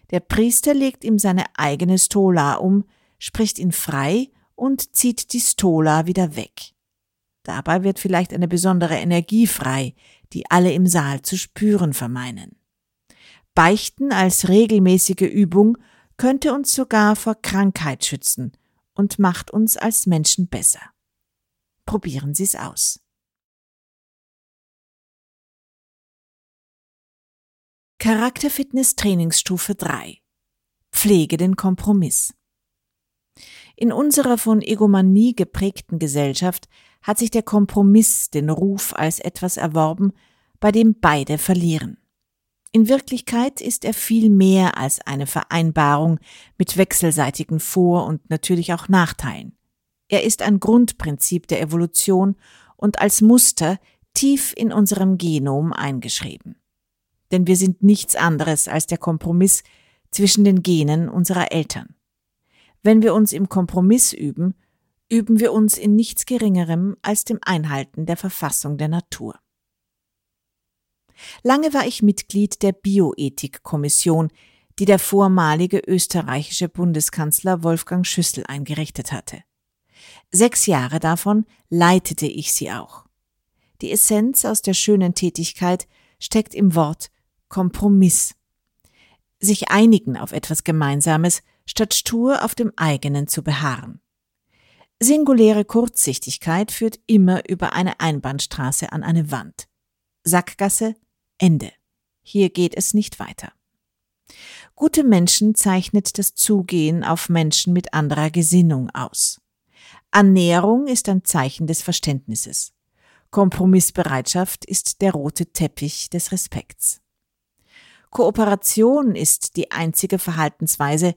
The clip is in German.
Der Priester legt ihm seine eigene Stola um, spricht ihn frei und zieht die Stola wieder weg. Dabei wird vielleicht eine besondere Energie frei, die alle im Saal zu spüren vermeinen. Beichten als regelmäßige Übung könnte uns sogar vor Krankheit schützen und macht uns als Menschen besser. Probieren Sie es aus. Charakterfitness Trainingsstufe 3. Pflege den Kompromiss. In unserer von Egomanie geprägten Gesellschaft hat sich der Kompromiss den Ruf als etwas erworben, bei dem beide verlieren. In Wirklichkeit ist er viel mehr als eine Vereinbarung mit wechselseitigen Vor- und natürlich auch Nachteilen. Er ist ein Grundprinzip der Evolution und als Muster tief in unserem Genom eingeschrieben. Denn wir sind nichts anderes als der Kompromiss zwischen den Genen unserer Eltern. Wenn wir uns im Kompromiss üben, üben wir uns in nichts Geringerem als dem Einhalten der Verfassung der Natur. Lange war ich Mitglied der Bioethik-Kommission, die der vormalige österreichische Bundeskanzler Wolfgang Schüssel eingerichtet hatte. 6 Jahre davon leitete ich sie auch. Die Essenz aus der schönen Tätigkeit steckt im Wort Kompromiss. Sich einigen auf etwas Gemeinsames, statt stur auf dem eigenen zu beharren. Singuläre Kurzsichtigkeit führt immer über eine Einbahnstraße an eine Wand. Sackgasse, Ende. Hier geht es nicht weiter. Gute Menschen zeichnet das Zugehen auf Menschen mit anderer Gesinnung aus. Annäherung ist ein Zeichen des Verständnisses. Kompromissbereitschaft ist der rote Teppich des Respekts. Kooperation ist die einzige Verhaltensweise,